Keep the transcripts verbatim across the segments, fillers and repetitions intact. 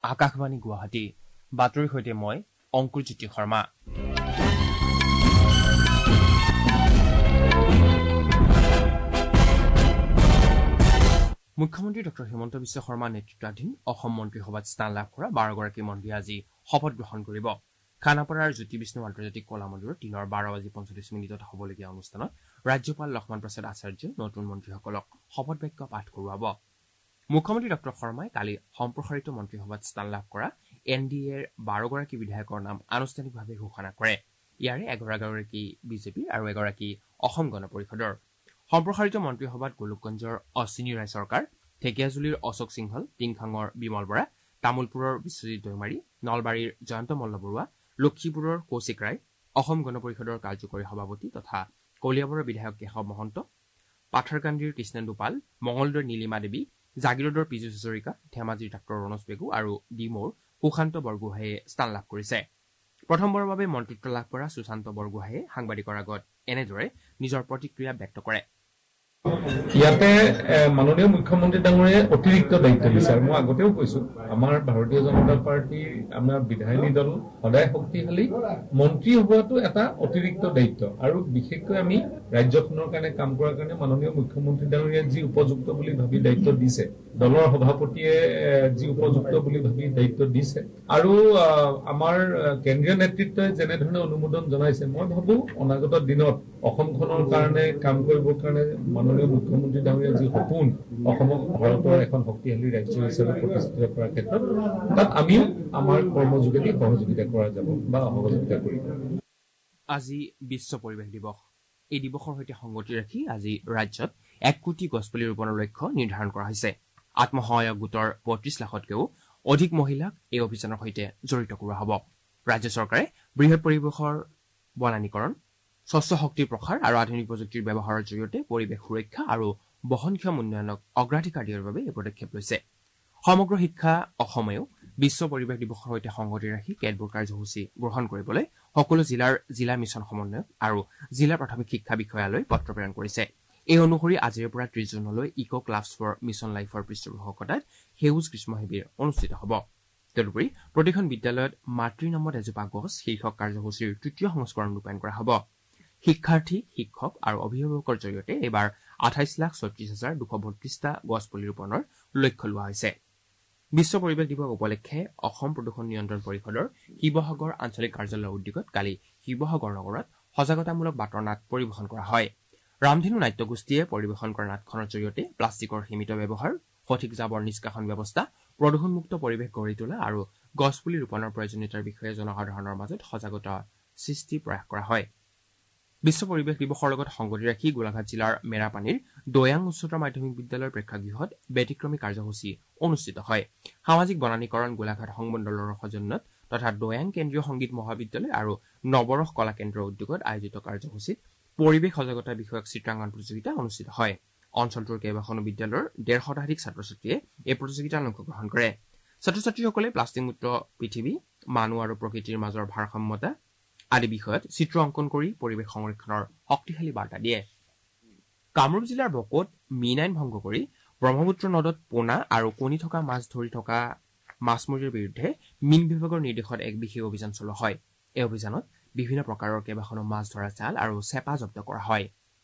আকাশবাণী গুৱাহাটী বাতৰিৰ সৈতে মই অংকুৰজ্যোতি শৰ্মা। মুখ্যমন্ত্ৰী ডক্টৰ হিমন্ত বিশ্ব শৰ্মা নেতৃত্বাধীন অসম মন্ত্ৰীসভাত স্থান লাভ কৰা বাৰগৰাকী মন্ত্ৰীয়ে আজি শপত গ্ৰহণ কৰিব। খানাপাৰাৰ জ্যোতি বিষ্ণু আন্তৰ্জাতিক কলা মন্দিৰত দিনৰ বাৰ বাজি পঞ্চল্লিছ মিনিটত হ'বলগীয়া অনুষ্ঠানত ৰাজ্যপাল লক্ষ্মণ প্ৰসাদ আচাৰ্যই নতুন মন্ত্ৰীসকলক শপত বাক্য পাঠ কৰোৱাব। মুখ্যমন্ত্ৰী ডক্টৰ শৰ্মাই কালি সম্প্ৰসাৰিত মন্ত্ৰীসভাত স্থান লাভ কৰা এন ডি এৰ বাৰগৰাকী বিধায়কৰ নাম আনুষ্ঠানিকভাৱে ঘোষণা কৰে। ইয়াৰে এগৰাকী বিজেপিৰ আৰু এগৰাকী অসম গণ পৰিষদৰ। সম্প্ৰসাৰিত মন্ত্ৰীসভাত গোলোকগঞ্জৰ অশ্বিনী ৰায় চৰকাৰ, ঢেকিয়াজুলিৰ অশোক সিংহল, টিংখাঙৰ বিমল বৰা, তামুলপুৰৰ বিশ্বজিৎ দৈমাৰী, নলবাৰীৰ জয়ন্ত মল্ল বৰুৱা, লক্ষীপুৰৰ কৌশিক ৰায়, অসম গণ পৰিষদৰ কাৰ্যকৰী সভাপতি তথা কলিয়াবৰৰ বিধায়ক কেশৱ মহন্ত, পাথাৰকান্দিৰ কৃষ্ণেন্দু পাল, মঙলদৈৰ নীলিমা দেৱী, জাগিৰোডৰ পীযুষ হাজৰিকা, ধেমাজিৰ ডাক্তৰ ৰণোজ পেগু আৰু ডিমৌৰ সুশান্ত বৰগোহাঁয়ে স্থান লাভ কৰিছে। প্ৰথমবাৰৰ বাবে মন্ত্ৰিত্ব লাভ কৰা সুশান্ত বৰগোহাঁয়ে সাংবাদিকৰ আগত এনেদৰে নিজৰ প্ৰতিক্ৰিয়া ব্যক্ত কৰে। ইয়াতে মাননীয় মুখ্যমন্ত্ৰী ডাঙৰীয়ে অতিৰিক্ত দায়িত্ব দিছে আৰু মই আগতেও কৈছো আমাৰ ভাৰতীয় জনতা পাৰ্টীৰ আমাৰ বিধায়িনী দল সদায় শক্তিশালী। মন্ত্ৰী হোৱাটো এটা অতিৰিক্ত দায়িত্ব আৰু বিশেষকৈ আমি ৰাজ্যখনৰ কাৰণে কাম কৰাৰ কাৰণে মাননীয় মুখ্যমন্ত্ৰী ডাঙৰীয়ে যি উপযুক্ত বুলি ভাবি দায়িত্ব দিছে, দলৰ সভাপতিয়ে যি উপযুক্ত বুলি ভাবি দায়িত্ব দিছে আৰু আমাৰ কেন্দ্ৰীয় নেতৃত্বই যেনেধৰণে অনুমোদন জনাইছে, মই ভাবো অনাগত দিনত অসমখনৰ কাৰণে কাম কৰিবৰ কাৰণে মাননীয় মুখ্যমন্ত্ৰী ডাঙৰীয়া যি সপোন অসমক ভাৰতৰ এখন শক্তিশালী ৰাজ্য হিচাপে প্ৰতিষ্ঠিত কৰাৰ ক্ষেত্ৰত তাত আমিও আমাৰ কৰ্ম যোগেদি সহযোগিতা কৰা যাব বা সহযোগিতা কৰিম। আজি বিশ্ব পৰিৱেশ দিৱস। এই দিৱসৰ সৈতে সংগতি ৰাখি আজি ৰাজ্যত এক কোটি গছপুলি ৰোপণৰ লক্ষ্য নিৰ্ধাৰণ কৰা হৈছে। আত্মসহায়ক গোটৰ পঁয়ত্ৰিশ লাখতকৈও অধিক মহিলাক এই অভিযানৰ সৈতে জড়িত কৰোৱা হ'ব। ৰাজ্য চৰকাৰে বৃহৎ পৰিৱেশৰ বনানীকৰণ, স্বচ্ছ শক্তিৰ প্ৰসাৰ আৰু আধুনিক প্ৰযুক্তিৰ ব্যৱহাৰৰ জৰিয়তে পৰিৱেশ সুৰক্ষা আৰু বহনক্ষম উন্নয়নক অগ্ৰাধিকাৰ দিয়াৰ বাবে এই পদক্ষেপ লৈছে। সমগ্ৰ শিক্ষা অসমেও বিশ্ব পৰিৱেশ দিৱসৰ সৈতে সংগতি ৰাখি কেতবোৰ কাৰ্যসূচী গ্ৰহণ কৰিবলৈ সকলো জিলাৰ জিলা মিছন সমন্বয়ক আৰু জিলা প্ৰাথমিক শিক্ষা বিষয়ালৈ পত্ৰ প্ৰেৰণ কৰিছে। এই অনুসৰি আজিৰে পৰা ত্ৰিশ জুনলৈ ইক' ক্লাবছ ফৰ মিছন লাইফৰ পৃষ্ঠপোষকতাত সেউজ গ্ৰীষ্ম শিবিৰ অনুষ্ঠিত হ'ব। তদুপৰি প্ৰতিখন বিদ্যালয়ত মাতৃৰ নামত এজোপা গছ শীৰ্ষক কাৰ্যসূচীৰ তৃতীয় সংস্কৰণ ৰূপায়ণ কৰা হ'ব। শিক্ষাৰ্থী, শিক্ষক আৰু অভিভাৱকৰ জৰিয়তে এইবাৰ আঠাইশ লাখ ছয়ত্ৰিশ হাজাৰ দুশ বত্ৰিশটা গছ পুলি ৰোপণৰ লক্ষ্য লোৱা হৈছে। বিশ্ব পৰিৱেশ দিৱস উপলক্ষে অসম প্ৰদূষণ নিয়ন্ত্ৰণ পৰিষদৰ শিৱসাগৰ আঞ্চলিক কাৰ্যালয়ৰ উদ্যোগত কালি শিৱসাগৰ নগৰত সজাগতামূলক বাটৰ নাট পৰিৱেশন কৰা হয়। ৰামধেনু নাট্যগোষ্ঠীয়ে পৰিৱেশন কৰা নাটখনৰ জৰিয়তে প্লাষ্টিকৰ সীমিত ব্যৱহাৰ, সঠিক জাবৰ নিষ্কাশন ব্যৱস্থা, প্ৰদূষণমুক্ত পৰিৱেশ গঢ়ি তোলা আৰু গছপুলি ৰোপণৰ প্ৰয়োজনীয়তাৰ বিষয়ে জনসাধাৰণৰ মাজত সজাগতা সৃষ্টিৰ প্ৰয়াস কৰা হয়। বিশ্ব পৰিৱেশ দিৱসৰ লগত সংগতি ৰাখি গোলাঘাট জিলাৰ মেৰাপানীৰ দৈয়াং উচ্চতৰ মাধ্যমিক বিদ্যালয়ৰ প্ৰেক্ষাগৃহত ব্যতিক্ৰমী কাৰ্যসূচী অনুষ্ঠিত হয়। সামাজিক বনানীকৰণ গোলাঘাট সংমণ্ডলৰ সৌজন্যত তথা দৈয়াং কেন্দ্ৰীয় সংগীত মহাবিদ্যালয় আৰু নৱৰস কলা কেন্দ্ৰৰ উদ্যোগত আয়োজিত কাৰ্যসূচীত পৰিৱেশ সজাগতা বিষয়ক চিত্ৰাংকন প্ৰতিযোগিতা অনুষ্ঠিত হয়। অঞ্চলটোৰ কেইবাখনো বিদ্যালয়ৰ ডেৰ শতাধিক ছাত্ৰ ছাত্ৰীয়ে এই প্ৰতিযোগিতাত অংশগ্ৰহণ কৰে। ছাত্ৰ ছাত্ৰীসকলে প্লাষ্টিকমুক্ত পৃথিৱী, মানুহ আৰু প্ৰকৃতিৰ মাজৰ ভাৰসাম্যতা আদি বিষয়ত চিত্ৰ অংকন কৰি পৰিৱেশ সংৰক্ষণৰ শক্তিশালী বাৰ্তা দিয়ে। কামৰূপ জিলাৰ বকোত মীন আইন ভংগ কৰি ব্ৰহ্মপুত্ৰ নদত পোনা আৰু কণী থকা মাছ ধৰি থকা মাছমৰীয়াৰ বিৰুদ্ধে মীন বিভাগৰ নিৰ্দেশত এক বিশেষ অভিযান চলোৱা হয়। এই অভিযানত বিভিন্ন প্ৰকাৰৰ কেইবাখনো মাছ ধৰা জাল আৰু চেপা জব্দ কৰা হয়।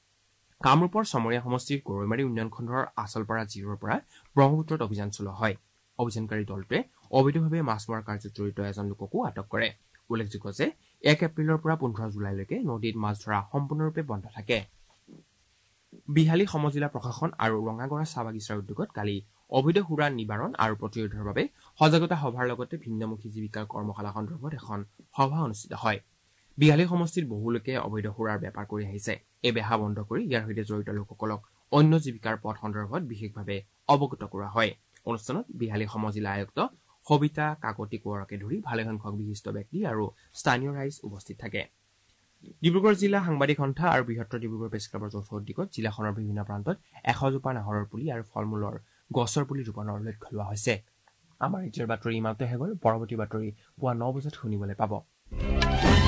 কামৰূপৰ চমৰীয়া সমষ্টিৰ গৰৈমাৰী উন্নয়ন খণ্ডৰ আচলপাৰা জিৰৰ পৰা ব্ৰহ্মপুত্ৰত অভিযান চলোৱা হয়। অভিযানকাৰী দলটোৱে অবৈধভাৱে মাছ মৰা কাৰ্যত জড়িত এজন লোককো আটক কৰে। উল্লেখযোগ্য যে এক এপ্ৰিলৰ পৰা পোন্ধৰ জুলাইলৈকে নদীত মাছ ধৰা সম্পূৰ্ণৰূপে বন্ধ থাকে। বিহালী সমজিলা প্ৰশাসন আৰু ৰঙাগড়া চাহ বাগিচাৰ উদ্যোগত কালি অবৈধ সুৰা নিবাৰণ আৰু প্ৰতিৰোধৰ বাবে সজাগতা সভাৰ লগতে ভিন্নমুখী জীৱিকাৰ কৰ্মশালা সন্দৰ্ভত এখন সভা অনুষ্ঠিত হয়। বিহালী সমষ্টিত বহু লোকে অবৈধ সুৰাৰ বেপাৰ কৰি আহিছে। এই বেহা বন্ধ কৰি ইয়াৰ সৈতে জড়িত লোকসকলক অন্য জীৱিকাৰ পথ সন্দৰ্ভত বিশেষভাৱে অৱগত কৰোৱা হয়। অনুষ্ঠানত বিহালী সমজিলা আয়ুক্ত সবিতা কাকতি কোঁৱৰকে ধৰি ভালেসংখ্যক বিশিষ্ট ব্যক্তি আৰু স্থানীয় ৰাইজ উপস্থিত থাকে। ডিব্ৰুগড় জিলা সাংবাদিক সন্থা আৰু বৃহত্তৰ ডিব্ৰুগড় প্ৰেছ ক্লাবৰ যৌথ উদ্যোগত জিলাখনৰ বিভিন্ন প্ৰান্তত এশজোপা নাহৰৰ পুলি আৰু ফল মূলৰ গছৰ পুলি ৰোপণৰ লক্ষ্য লোৱা হৈছে। আমাৰ ৰাজ্যৰ বাতৰি ইমানতে শেষ হ'ল। পৰৱৰ্তী বাতৰি পুৱা ন বজাত শুনিবলৈ পাব।